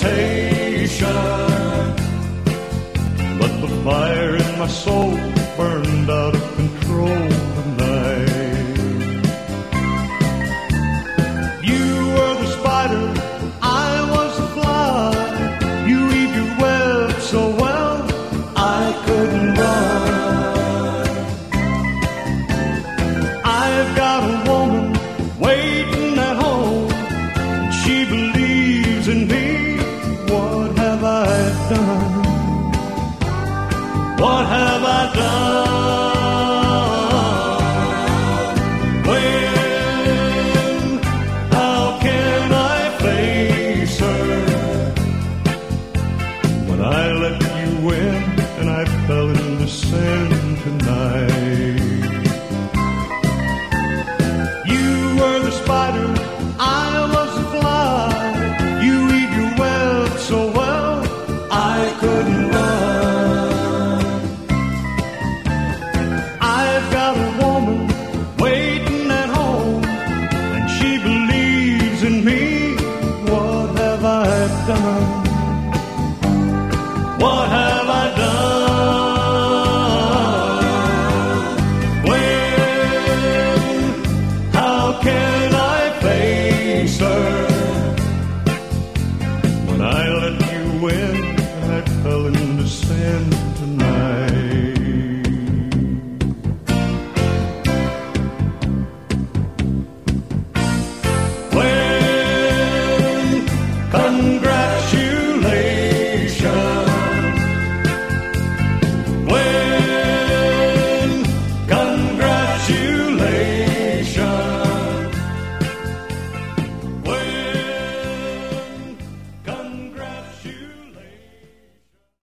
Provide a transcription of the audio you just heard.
temptation, but the fire in my soul burned out of control tonight. You were the spider, I was the fly. You weave your web so well, I couldn't run. I've got a woman waiting at home, and she believes in me. What have I done? What have I done? When, how can I face her? When I let you in and I fell into sin tonight. You were the spider, I was the fly. You weave your web so well, I couldn't run. I've got a woman waiting at home, and she believes in me. What have I done? What have I done? When, how can I face her? When I let you in and I fell into sin tonight.